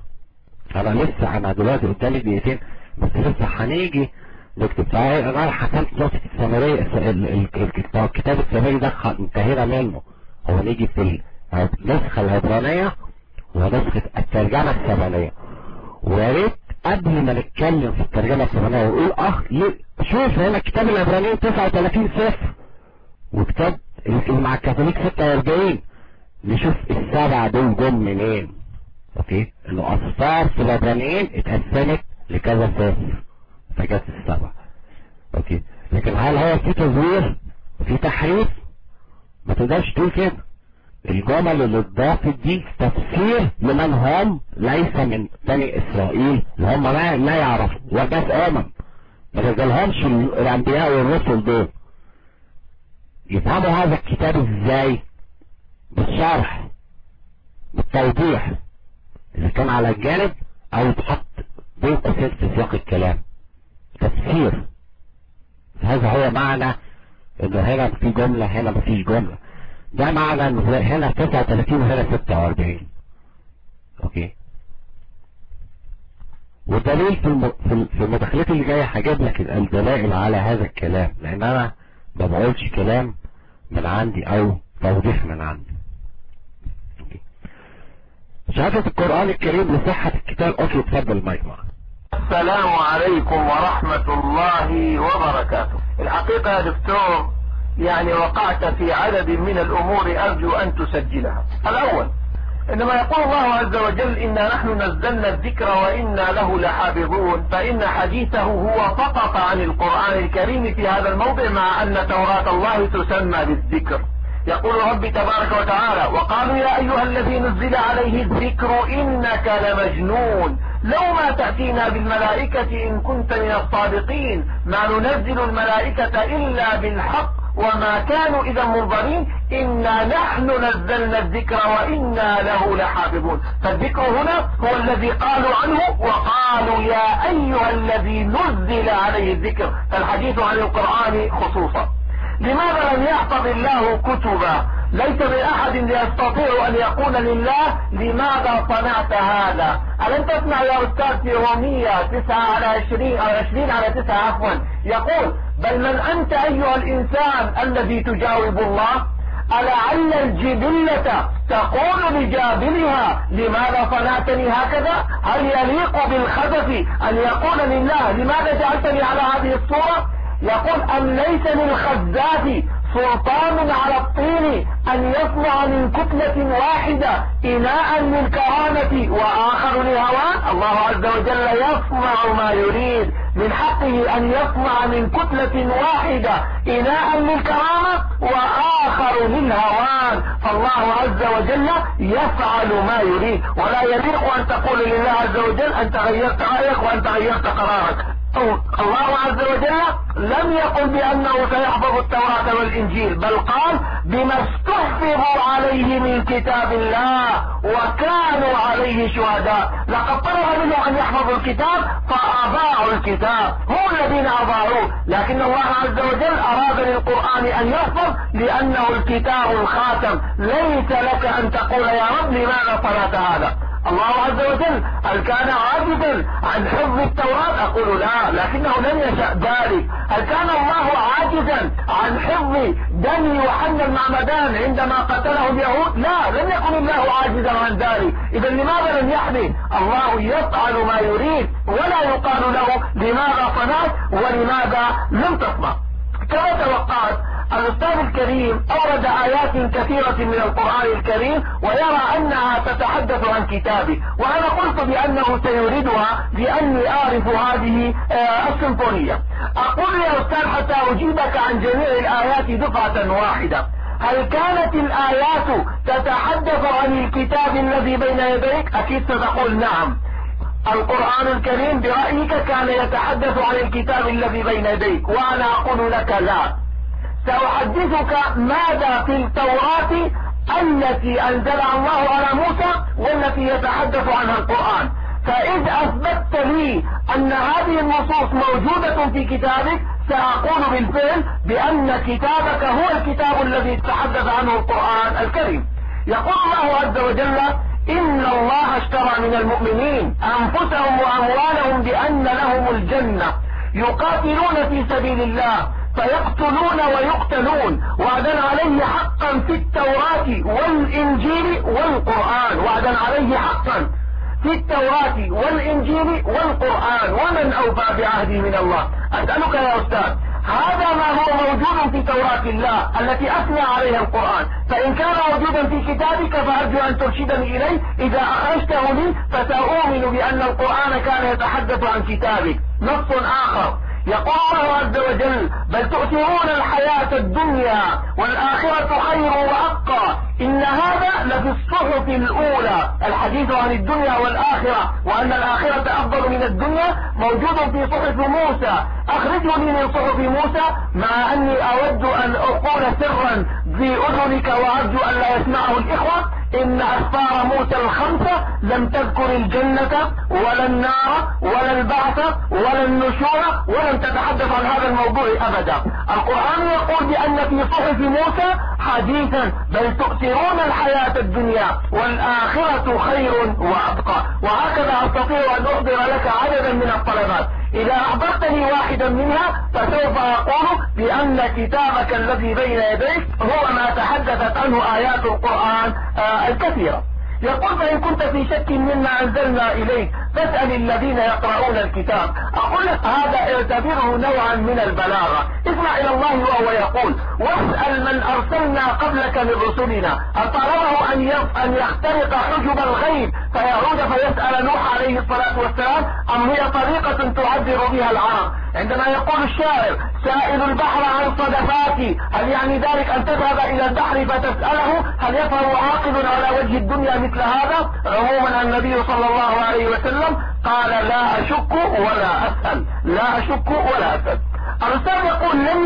أنا دلوقتي قدامي دقيقتين بس لسه هنيجي نكتب. فأنا حسنت نقطة السامرية، الكتاب السامري ده انتهينا منه. هو نيجي في النسخة العبرانية ونسخة الترجمة السامرية. ويا ريت قبل ما نتكلم في الترجمة السامرية ونقول شوف هنا كتاب العبرانيين 39 صفر وكتاب اللي مع الكاثوليك 46. نشوف السبعة دول جم منين. انه اصفار في العبرانيين اتقسمت لكذا صفر فجت السبعة. لكن هل هو في تزوير في تحريف؟ ما تقدرش تقول كده. الجمل اللي اتضافت دي تفسير لمن هم ليس من بني اسرائيل اللي هم لا يعرفوا وبس ما نزلهمش الانبياء والرسل دول. يفهموا هذا الكتاب ازاي؟ بالشرح بالتوضيح اذا كان على الجانب او يتحط بين قوسين في سياق الكلام تفسير. هذا هو معنى ان هنا في جملة هنا مفيش جملة. ده معنى ان هنا 39 وهنا 46. والدليل في المداخلات اللي جاية هجيب لك الدلائل على هذا الكلام، لان انا ما بقولش كلام من عندي او توضيح من عندي. شهادة القرآن الكريم لصحة الكتاب. اتفضل المايك معك. السلام عليكم ورحمة الله وبركاته. الحقيقة يا دكتور يعني وقعت في عدد من الأمور أرجو أن تسجلها. الأول إنما يقول الله عز وجل إنا نحن نزلنا الذكر وإنا له لحافظون، فإن حديثه هو فقط عن القرآن الكريم في هذا الموضع، مع أن توراة الله تسمى بالذكر. يقول ربي تبارك وتعالى وقالوا يا أيها الذي نزل عليه الذكر إنك لمجنون لو ما تأتينا بالملائكة إن كنت من الصادقين ما ننزل الملائكة إلا بالحق وما كانوا إذا منظرين إنا نحن نزلنا الذكر وإنا له لحافظون. فالذكر هنا هو الذي قالوا عنه وقالوا يا أيها الذي نزل عليه الذكر، فالحديث عن القرآن خصوصا. لماذا لم يحفظ الله كتبا؟ ليس بأحد يستطيع أن يقول لله لماذا صنعت هذا. ألم تسمع يا أستاذ في رومية 20:9 يقول بل من أنت أيها الإنسان الذي تجاوب الله؟ ألعل الجبلة تقول لجابلها لماذا صنعتني هكذا؟ هل يليق بالخبث أن يقول لله لماذا جعلتني على هذه الصورة؟ يقول أم ليس للخزاف سلطان على الطين أن يصنع من كتلة واحدة إناء للكرامة وآخر للهوان؟ الله عز وجل يصنع ما يريد، من حقه أن يصنع من كتلة واحدة إناء للكرامة وآخر للهوان. فالله عز وجل يفعل ما يريد، ولا يليق أن تقول لله عز وجل أنت غيرت رأيك وأنت غيرت قرارك. الله عز وجل لم يقل بأنه سيحفظ التوراة والإنجيل، بل قال بما استحفظوا عليه من كتاب الله وكانوا عليه شهداء. لقد طلب منهم أن يحفظوا الكتاب فأضاعوا الكتاب، هم الذين أضاعوه، لكن الله عز وجل أراد للقرآن أن يحفظ لأنه الكتاب الخاتم. ليس لك أن تقول يا رب لماذا صنعت هذا. الله عز وجل هل كان عاجزا عن حفظ التوراة؟ أقول لا، لكنه لم يشأ ذلك. هل كان الله عاجزا عن حفظ دم يوحنا المعمدان عندما قتله اليهود؟ لا، لم يكن الله عاجزا عن ذلك. إذا لماذا لم يحدث؟ الله يفعل ما يريد ولا يقال له لماذا صنعت ولماذا لم تصنع. كما توقعت الأستاذ الكريم أورد آيات كثيرة من القرآن الكريم ويرى أنها تتحدث عن كتابه، وأنا قلت بأنه سيوردها لأني أعرف هذه السيمفونية. أقول يا أستاذ حتى أجيبك عن جميع الآيات دفعة واحدة، هل كانت الآيات تتحدث عن الكتاب الذي بين يديك؟ أكيد ستقول نعم. القرآن الكريم برأيك كان يتحدث عن الكتاب الذي بين يديك، وأنا أقول لك لا. سأحدثك ماذا في التوراة التي أنزلها الله على موسى والتي يتحدث عنها القرآن. فإذ أثبتت لي أن هذه النصوص موجودة في كتابك سأقول بالفعل بأن كتابك هو الكتاب الذي تحدث عنه القرآن الكريم. يقول الله عز وجل: إن الله اشترى من المؤمنين أنفسهم وأموالهم بأن لهم الجنة يقاتلون في سبيل الله فيقتلون ويقتلون وعدا عليه حقا في التوراة والإنجيل والقرآن. وعدا عليه حقا في التوراة والإنجيل والقرآن، ومن أوفى بعهده من الله. أسألك يا أستاذ، هذا ما هو موجود في توراة الله التي أثنى عليها القرآن، فإن كان موجودا في كتابك فأرجو أن ترشدني إليه. إذا أخرجته لي فسأؤمن بأن القرآن كان يتحدث عن كتابك. نص آخر يقول الله عز وجل: بل تؤثرون الحياة الدنيا والآخرة خير وأبقى إن هذا لفي الصحف الأولى. الحديث عن الدنيا والآخرة وأن الآخرة أفضل من الدنيا موجود في صحف موسى. أخرجني من صحف موسى، مع أني أود أن أقول سرا في أذنك وأرجو أن لا يسمعه الإخوة: إن أسفار موسى الخمسة لم تذكر الجنة ولا النار ولا البعث ولا النشور، ولم تتحدث عن هذا الموضوع أبدا. القرآن يقول بأن في صحف موسى حديثا: بل تؤثرون الحياة الدنيا والآخرة خير وأبقى. وهكذا أستطيع أن أحضر لك عددا من الطلبات. إذا أحضرتني واحدا منها فسوف أقول بأن كتابك الذي بين يديك هو ما تحدثت عنه آيات القرآن الكثيرة. يقول: فإن كنت في شك مما أنزلنا إليك فاسأل الذين يقرؤون الكتاب. أقول لك هذا اعتبره نوعا من البلاغة. اسمع إلى الله وهو يقول: واسأل من أرسلنا قبلك من رسلنا أطلبه أن يخترق حجب الغيب فيعود فيسأل نوح عليه الصلاة والسلام، أم هي طريقة تعبر بها العرب؟ عندما يقول الشاعر: سائل البحر عن صدفاتي، هل يعني ذلك أن تذهب إلى البحر فتسأله؟ هل يفهم عاقل على وجه الدنيا مثل هذا؟ عموما النبي صلى الله عليه وسلم قال: لا أشك ولا أسأل، لا أشك ولا أسأل. الأستاذ يقول: لن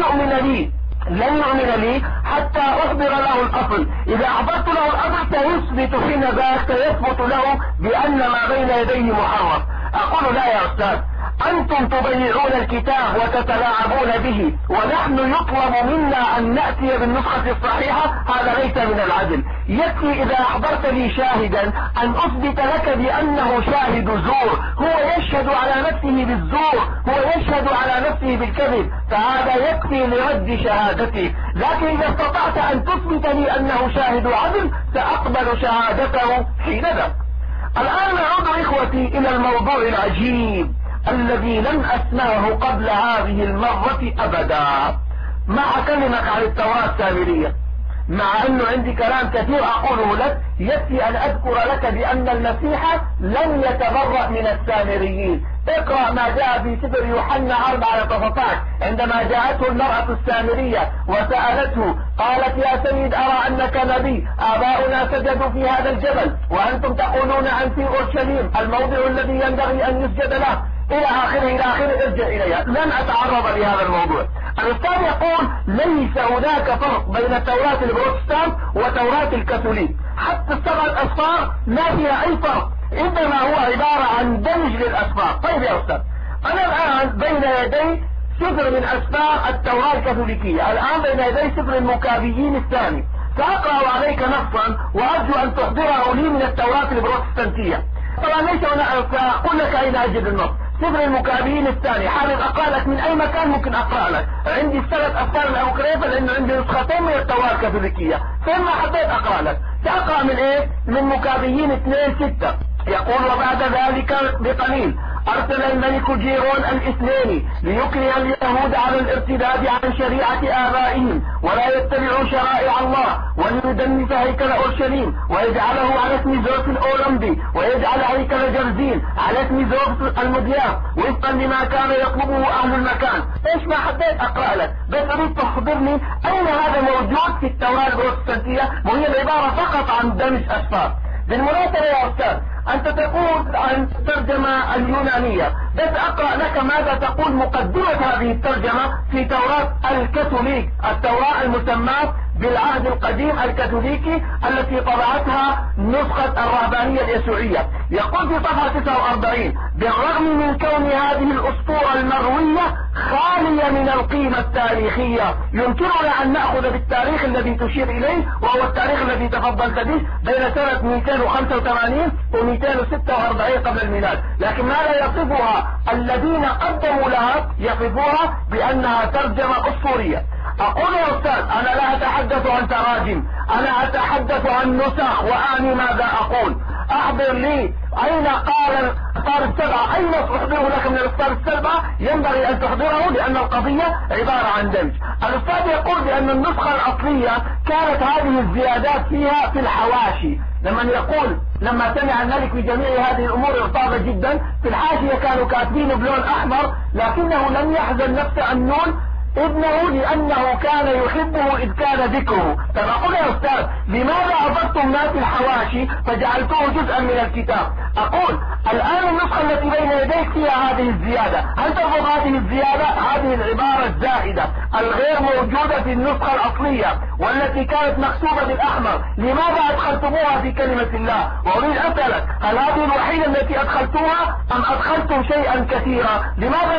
يؤمن لي حتى أخبر له الأصل. إذا أحضرت له الأصل سيثبت حين ذاك سيثبت له بأن ما بين يديه محرف. أقول: لا يا أستاذ، أنتم تضيعون الكتاب وتتلاعبون به، ونحن يطلب منا أن نأتي بالنسخة الصحيحة. هذا ليس من العدل. يكفي إذا أحضرت لي شاهدا أن أثبت لك بأنه شاهد زور، هو يشهد على نفسه بالزور، هو يشهد على نفسه بالكذب، فهذا يكفي لرد شهادته. لكن إذا استطعت أن تثبت لي أنه شاهد عدل سأقبل شهادته حينذاك. الآن نعود إخوتي إلى الموضوع العجيب الذي لم أسمعه قبل هذه المرة أبدا. ما أكلمك عن التوراة السامرية، مع أنه عندي كلام كثير أقوله لك. يكفي أن أذكر لك بأن المسيح لم يتبرأ من السامريين. اقرأ ما جاء في سفر يوحنا 4:13 عندما جاءته المرأة السامرية وسألته قالت: يا سيد، أرى أنك نبي، آباؤنا سجدوا في هذا الجبل وأنتم تقولون عن في أورشليم الموضع الذي ينبغي أن يسجد له، إلى آخره. ارجع إليها. لن أتعرض لهذا الموضوع. الأستاذ يقول: ليس هناك فرق بين توراة البروتستانت وتوراة الكاثوليك، حتى السبعة أسفار ما فيها أي فرق، إنما هو عبارة عن دمج للأسفار. طيب يا أستاذ، أنا الآن بين يدي سفر من أسفار التوراة الكاثوليكية، الآن بين يدي سفر المكابيين الثاني. سأقرأ عليك نصا وأرجو أن تحضره لي من التوراة البروتستانتية. طبعا ليس سأقول لك أين أجد النص. سفر المكابين الثاني، حابب أقرأ لك من أي مكان ممكن أقرأ لك. عندي الثلاث أفكار الأوكريفة لأنه عندي نسختين من التوراة الكاثوليكية، فين ما حبيت أقرأ لك. سأقرأ من إيه؟ من مكابيين 2:6. يقول وبعد ذلك بقليل أرسل الملك جيرون الاثنين ليكره اليهود على الارتداد عن شريعة آبائهم ولا يتبعوا شرائع الله، وليدنس هيكل أورشليم ويجعله على اسم زوس الأولمبي، ويجعل هيكل جرزين على اسم زوس المضياف وفقا لما كان يطلبه أهل المكان. إيش ما حبيت أقرأ لك، بس أريد تخبرني أين هذا موجود في التوراة البروتستانتية، وهي العبارة فقط عن دمج أسفار. بالمناسبة يا أستاذ، أنت تقول عن الترجمة اليونانية، بس أقرأ لك ماذا تقول مقدمة هذه الترجمة في توراة الكاثوليك، التوراة المسماة بالعهد القديم الكاثوليكي التي طبعتها نسخة الرهبانية اليسوعية. يقول في صفحة 49: بالرغم من كون هذه الأسطورة المروية خالية من القيمة التاريخية، يمكننا أن نأخذ بالتاريخ الذي تشير إليه، وهو التاريخ الذي تفضلت به بين سنة 285 و 246 قبل الميلاد، لكن ما لا يصفها الذين قدموا لها يصفوها بأنها ترجمة أسطورية. أقول يا أستاذ، أنا لا أتحدث عن تراجم، أنا أتحدث عن نسخ وأعني ماذا أقول. أحضر لي أين قال الأسفار السبعة، أين أحضره لك من الأسفار السبعة؟ ينبغي أن تحضره لأن القضية عبارة عن دمج. الأستاذ يقول بأن النسخة الأصلية كانت هذه الزيادات فيها في الحواشي. لما سمع الملك بجميع هذه الأمور ارتاض جدا. في الحاشية كانوا كاتبين بلون أحمر، لكنه لم يحزن نفس أمنون ابنه لأنه كان يحبه إذ كان ذكره. فأقول يا أستاذ، لماذا أضفتم ما في الحواشي فجعلتوه جزءا من الكتاب؟ أقول الآن النسخة التي بين يديك فيها هذه الزيادة، هل ترفض هذه الزيادة؟ هذه العبارة الزائدة الغير موجودة في النسخة الأصلية والتي كانت مكتوبة بالأحمر، لماذا أدخلتموها في كلمة الله؟ وأريد أسألك، هل هذه الوحيدة التي أدخلتوها أم أدخلتم شيئا كثيرا؟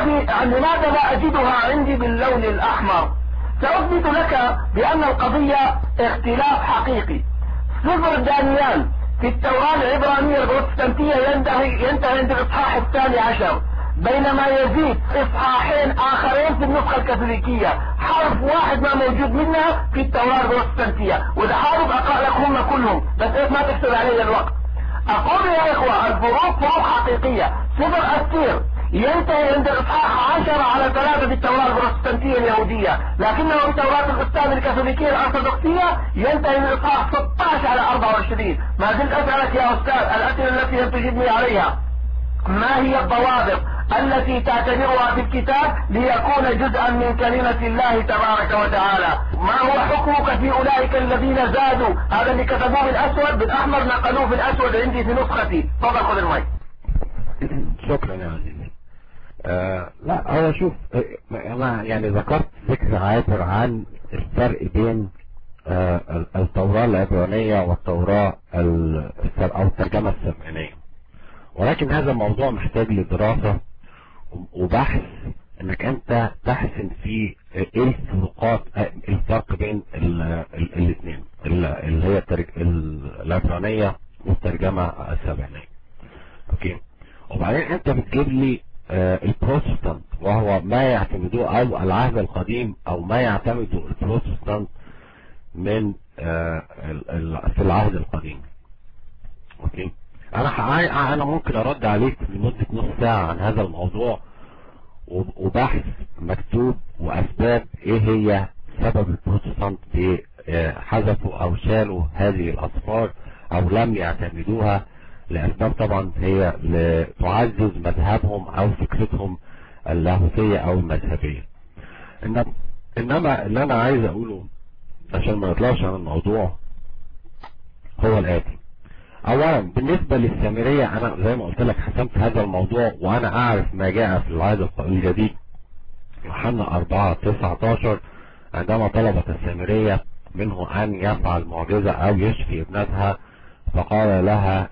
لماذا لا أجدها عندي باللون الأحمر؟ سأثبت لك بأن القضية اختلاف حقيقي. سفر دانيال في التوراة العبرانية البروتستانتية ينتهي عند الإصحاح 12، بينما يزيد إصحاحين آخرين في النسخة الكاثوليكية، حرف واحد ما موجود منها في التوراة البروتستانتية. وإذا حابب أقرأ لك هم كلهم، بس إيش ما تحسب علي الوقت. أقول يا إخوة، الفروق فروق حقيقية. سفر أستير ينتهي عند الإصحاح 10 على 3 في التوراة البروتستانتية اليهودية، لكنه في توراة الأستاذ الكاثوليكية الأرثوذكسية ينتهي من الإصحاح 16 على 24. ما زلت أسألك يا أستاذ الأسئلة التي لم تجبني عليها: ما هي الضوابط التي تعتبرها في الكتاب ليكون جزءا من كلمة الله تبارك وتعالى؟ ما هو حكمك في أولئك الذين زادوا؟ هذا اللي كتبوه بالأسود، بالأحمر نقلوه بالأسود عندي في نسختي. تفضل خذ المايك. شكرا يا عزيزي. لا هو شوف، انا يعني ذكرت فكرة عابر عن الفرق بين التوراة العبرانية والتوراة او الترجمة السبعينية، ولكن هذا الموضوع محتاج لدراسة وبحث، انك انت تحسن في ايه الفرق بين الاثنين اللي هي العبرانية والترجمة السبعينية. اوكي، وبعدين انت بتجيب لي البروتستانت، وهو ما يعتمدوه او العهد القديم او ما يعتمده البروتستانت من في العهد القديم. اوكي، انا ممكن ارد عليك لمدة نص ساعة عن هذا الموضوع وبحث مكتوب واسباب ايه هي سبب البروتستانت حذفوا او شالوا هذه الاصفار او لم يعتمدوها، لأسباب طبعا هي لتعزز مذهبهم أو فكرتهم اللاهوتية أو المذهبية. إنما اللي أنا عايز أقوله عشان ما نطلعش عن الموضوع هو الآتي: أولا بالنسبة للسامرية، أنا زي ما قلت لك حسمت هذا الموضوع، وأنا أعرف ما جاء في العهد الجديد يوحنا 4:19 عندما طلبت السامرية منه أن يفعل معجزة أو يشفي ابنتها، فقال لها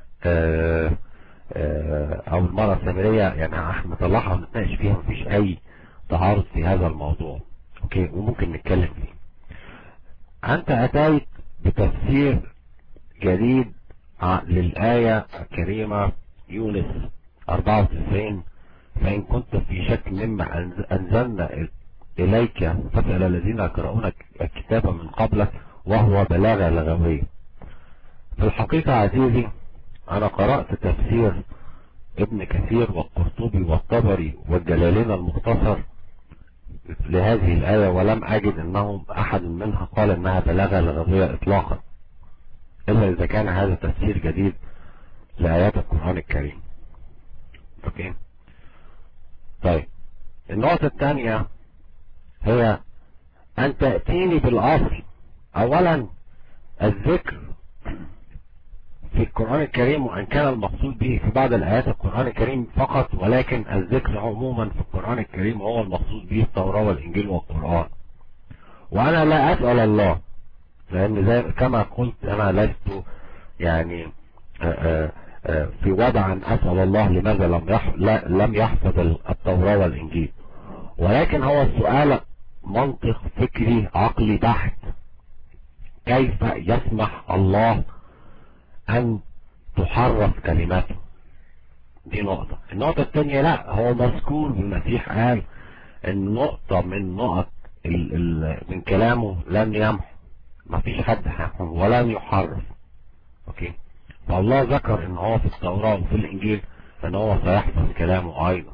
او المرأة السامرية، يعني احنا نطلعها ونتناقش فيها، مفيش اي تعارض في هذا الموضوع. اوكي، وممكن نتكلم فيه. انت اتيت بتفسير جديد للآية الكريمة يونس 94: فإن كنت في شك مما أنزلنا إليك فاسأل الذين يقرؤون الكتاب من قبلك وهو بلاغة لغوية. في الحقيقة عزيزي أنا قرأت تفسير ابن كثير والقرطبي والطبري والجلالين المختصر لهذه الآية، ولم أجد أنهم أحد منها قال أنها بلاغة لغوية إطلاقا، إلا إذا كان هذا تفسير جديد لآيات القرآن الكريم. أوكي. طيب النقطة الثانية هي أن تأتيني بالأصل. أولا الذكر في القرآن الكريم، وأن كان المقصود به في بعض الآيات القرآن الكريم فقط، ولكن الذكر عموما في القرآن الكريم هو المقصود به التوراة والإنجيل والقرآن. وأنا لا أسأل الله، لأن زي كما قلت أنا لست يعني في وضع أن أسأل الله لماذا لم يحفظ التوراة والإنجيل، ولكن هو السؤال منطق فكري عقلي بحت. كيف يسمح الله أن تحرف كلماته؟ دي نقطة. النقطة الثانية، لا هو مذكور بالمسيح قال ان نقطة من نقط من كلامه لن يمحو، ما فيش حد هيمحو ولن يحرف. اوكي. فالله ذكر ان هو في التوراة وفي الانجيل ان هو سيحفظ كلامه ايضا.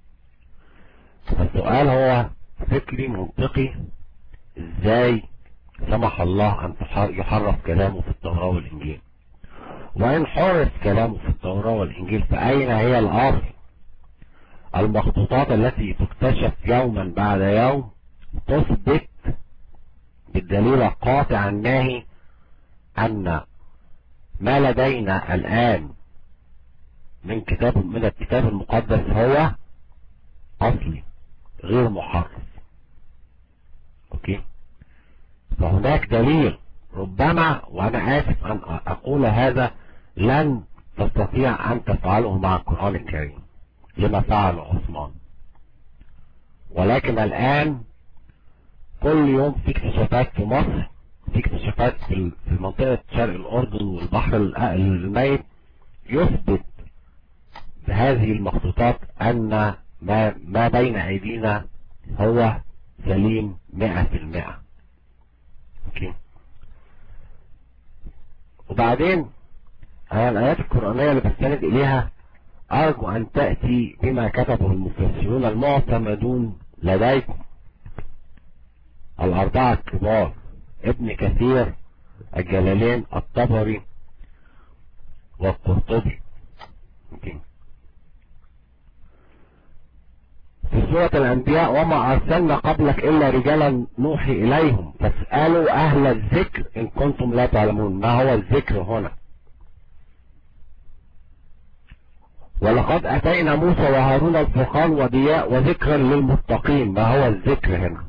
فالسؤال هو فكري منطقي، ازاي سمح الله ان يحرف كلامه في التوراة والانجيل؟ وإن حرف كلامه في التوراة والإنجيل فأين هي الأصل؟ المخطوطات التي تكتشف يوما بعد يوم تثبت بالدليل القاطع الناهي أن ما لدينا الآن من الكتاب المقدس هو أصلي غير محرف. أوكي. فهناك دليل، ربما وأنا آسف أن أقول هذا، لن تستطيع أن تفعله مع القرآن الكريم لما فعل عثمان، ولكن الآن كل يوم في اكتشافات في مصر، في اكتشافات في منطقة شرق الأردن والبحر الميت يثبت بهذه المخطوطات أن ما بين أيدينا هو سليم 100%. اوكي. وبعدين الآيات القرآنية اللي بستند إليها أرجو أن تأتي بما كتبه المفسرون المعتمدون لديكم الأربعة الكبار: ابن كثير، الجلالين، الطبري، والقرطبي. في سورة الأنبياء: وما أرسلنا قبلك إلا رجالا نوحي إليهم فاسألوا أهل الذكر إن كنتم لا تعلمون. ما هو الذكر هنا؟ ولقد أتينا موسى وهارون الفرقان وضياء وذكرا للمتقين. ما هو الذكر هنا؟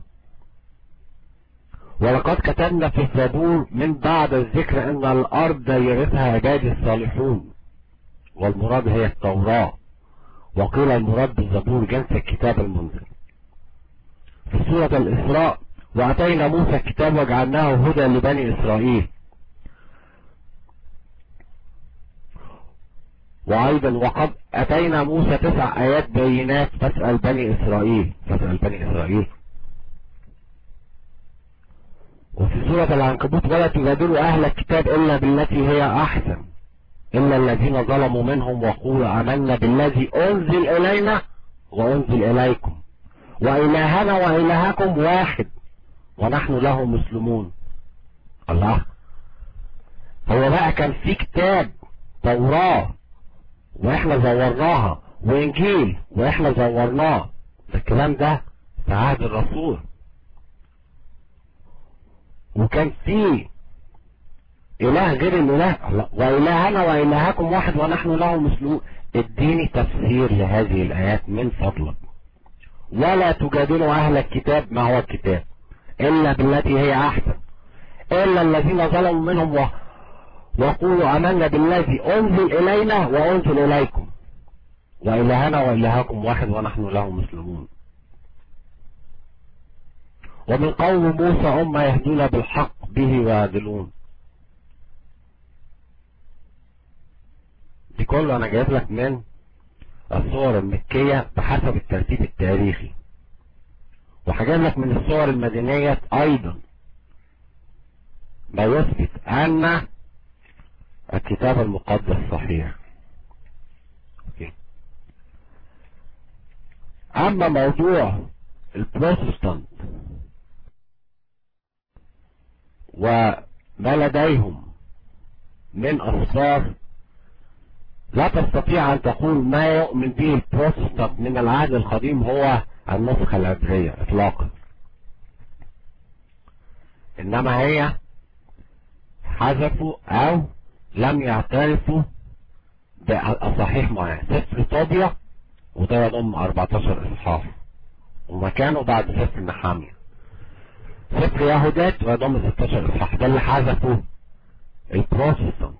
ولقد كتبنا في الزبور من بعد الذكر إن الأرض يرثها عبادي الصالحون، والمراد هي التوراة، وقيل المراد بالزبور جنس الكتاب المنزل. في سورة الإسراء: وأتينا موسى الكتاب وجعلناه هدى لبني إسرائيل. وأيضا: وقد أتينا موسى 9 آيات بينات فاسأل بني إسرائيل. فاسأل بني إسرائيل. وفي سورة العنكبوت: ولا تجادلوا أهل الكتاب إلا بالتي هي أحسن إلا الذين ظلموا منهم وقولوا آمنا بالذي أنزل إلينا وأنزل إليكم وإلهنا وإلهكم واحد ونحن له مسلمون. الله، هو بقى كان في كتاب توراة وإحنا زورناها، وإنجيل وإحنا زورناه، الكلام ده في عهد الرسول، وكان في إله غير الإله، وإلهنا وإلهكم واحد ونحن له مسلمون. اديني تفسير لهذه الآيات من فضلك. ولا تجادلوا أهل الكتاب، ما هو الكتاب؟ إلا بالتي هي أحسن إلا الذين ظلموا منهم وقولوا آمنا بالذي أنزل إلينا وأنزل إليكم وإلهنا وإلهكم واحد ونحن له مسلمون. ومن قوم موسى أمة يهدون بالحق به ويعدلون. دي كله انا جايب لك من الصور المكية بحسب الترتيب التاريخي، وهجيب لك من الصور المدنية ايضا ما يثبت ان الكتاب المقدس صحيح. اما موضوع البروتستانت وما لديهم من أسرار، لا تستطيع أن تقول ما يؤمن به البروتستانت من العهد القديم هو النسخة العبرية إطلاقا، إنما هي حذفوا أو لم يعترفوا بصحيح معين. سفر طوبيا وده يضم 14 إصحاح ومكانه بعد سفر نحامية. سفر يهودات ويضم 16 إصحاح، ده اللي حذفوا البروتستانت.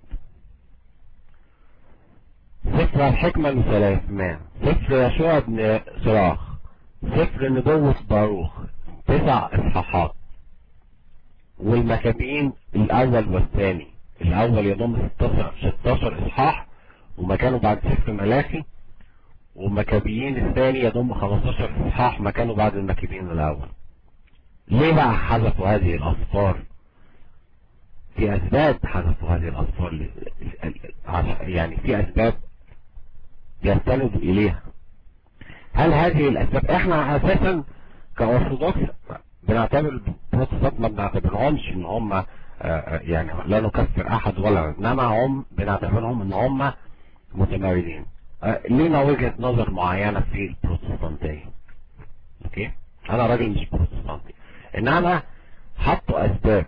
سفر الحكمة لسليمان، سفر يشوع بن صراخ، سفر نبوة باروخ 9 إصحاحات، والمكابين الأول والثاني، الأول يضم 16 إصحاح ومكانه بعد سفر ملاخي، والمكابيين الثاني يضم 15 إصحاح مكانه بعد المكابين الأول. ليه بقى حذفوا هذه الأسفار؟ في أسباب حذفوا هذه الأسفار، يعني في أسباب يستندوا إليها. هل هذه الأسباب احنا أساسا كأرثوذكس بنعتبر البروتستانت ما بنعتبرهمش ان هم يعني لا نكفر أحد ولا، انما هم بنعتبرهم ان هم متمردين. لينا وجهة نظر معينة في البروتستانتية. اوكي، انا راجل مش بروتستانتي، انما حطوا اسباب.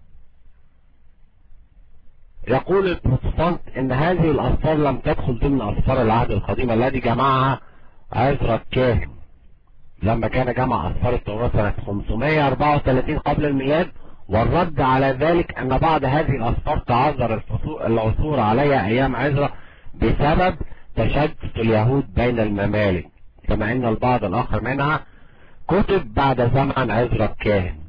يقول البروتستانت ان هذه الاسفار لم تدخل ضمن اسفار العهد القديم الذي جمعها عزرا الكاهن لما كان جمع اسفار التوراة سنة 534 قبل الميلاد، والرد على ذلك ان بعض هذه الاسفار تعذر العثور عليها ايام عزرا بسبب تشتت اليهود بين الممالك، كما ان البعض الاخر منها كتب بعد زمن عزرا الكاهن.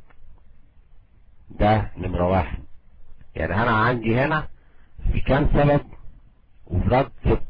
ده نمرة واحد. يعني انا عندي هنا في كام سبب وفي رد 6.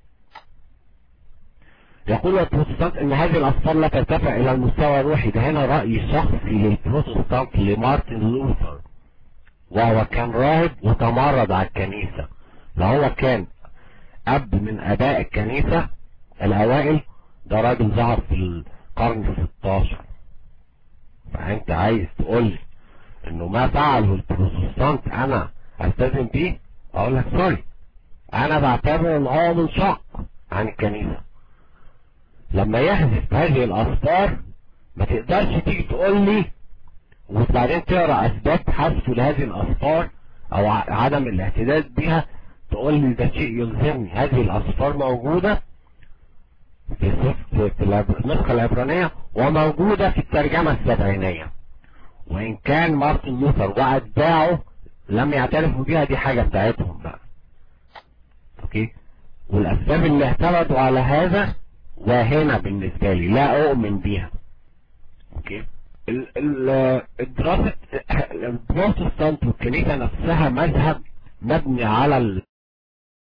يقول البروتستانت ان هذه الاسفار لا ترتفع الى المستوى الروحي. ده هنا رأي شخصي للبروتستانت لمارتن لوثر، وهو كان راهب وتمرد على الكنيسة. لو هو كان اب من اباء الكنيسة الاوائل، ده راجل ظهر في القرن 16. فانت عايز تقول انه ما فعله البروتستانت انا التزم بيه؟ اقول لك سوري، انا بعتبر ان هو منشق عن الكنيسة. لما يحذف هذه الاسفار ما تقدرش تيجي تقول لي وبعدين تقرا اسباب حذفه لهذه الاسفار او عدم الاعتداد بها تقول لي ده شيء يلزمني. هذه الاسفار موجودة في النسخة العبرانية وموجودة في الترجمة السبعينية، وإن كان مارتن لوثر وأتباعه لم يعترفوا بها، دي حاجة بتاعتهم بقى. أوكي، والأسباب اللي اعتمدوا على هذا واهنة بالنسبة لي، لا أؤمن بيها. أوكي، الدراسة البروتستانت والكنيسة نفسها مذهب مبني على